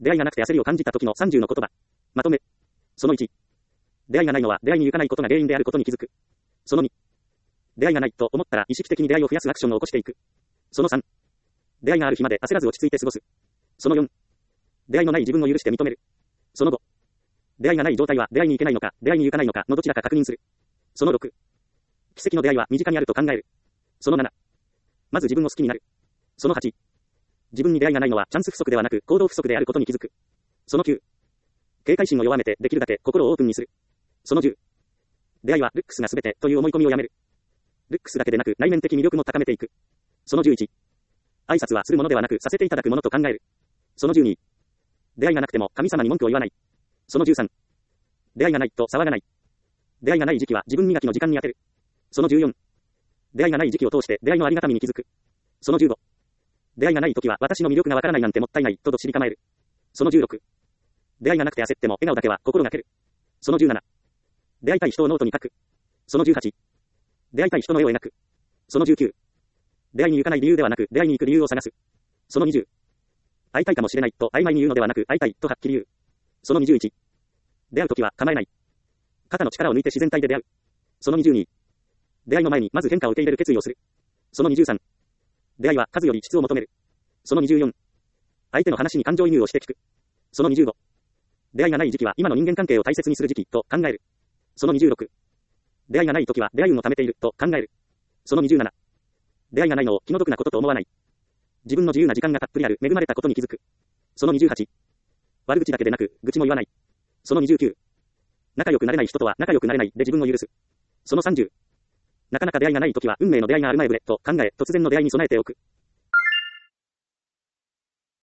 出会いがなくて焦りを感じた時の30の言葉。まとめ。その1。出会いがないのは出会いに行かないことが原因であることに気づく。その2。出会いがないと思ったら意識的に出会いを増やすアクションを起こしていく。その3。出会いがある日まで焦らず落ち着いて過ごす。その4。出会いのない自分を許して認める。その5。出会いがない状態は出会いに行けないのか、出会いに行かないのかのどちらか確認する。その6。奇跡の出会いは身近にあると考える。その7。まず自分を好きになる。その8。自分に出会いがないのはチャンス不足ではなく行動不足であることに気づく。その9。警戒心を弱めてできるだけ心をオープンにする。その10。出会いはルックスが全てという思い込みをやめる。ルックスだけでなく内面的魅力も高めていく。その11。挨拶はするものではなくさせていただくものと考える。その12。出会いがなくても神様に文句を言わない。その13。出会いがないと騒がない。出会いがない時期は自分磨きの時間に当てる。その14。出会いがない時期を通して出会いのありがたみに気づく。その15。出会いがない時は私の魅力がわからないなんてもったいないとどっしり構える。その16。出会いがなくて焦っても笑顔だけは心がける。その17。出会いたい人をノートに書く。その18。出会いたい人の絵を描く。その19。出会いに行かない理由ではなく出会いに行く理由を探す。その20。会いたいかもしれないと曖昧に言うのではなく会いたいとはっきり言う。その21。出会うときは構えない。肩の力を抜いて自然体で出会う。その22。出会いの前にまず変化を受け入れる決意をする。その23。出会いは数より質を求める。その24。相手の話に感情移入をして聞く。その25。出会いがない時期は今の人間関係を大切にする時期と考える。その26。出会いがない時は出会い運を貯めていると考える。その27。出会いがないのを気の毒なことと思わない。自分の自由な時間がたっぷりある恵まれたことに気づく。その28。悪口だけでなく愚痴も言わない。その29。仲良くなれない人とは仲良くなれないで自分を許す。その30。なかなか出会いがない時は運命の出会いがある前ぶれと考え突然の出会いに備えておく。